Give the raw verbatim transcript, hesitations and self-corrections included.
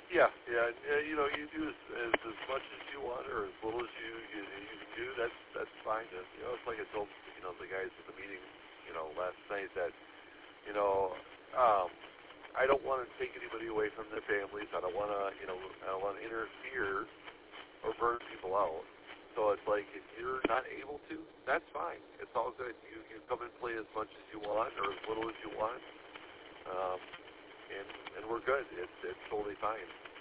Yeah, yeah, uh, you know, you do as, as as much as you want or as little as you you, you can do. That's that's fine. And, you know, it's like I told you know the guys at the meeting, you know, last night that you know, um, I don't want to take anybody away from their families. I don't want to, you know, I don't want to interfere or burn people out. So it's like if you're not able to, that's fine. It's all good. You you come and play as much as you want or as little as you want, um, and and we're good. It's it's totally fine.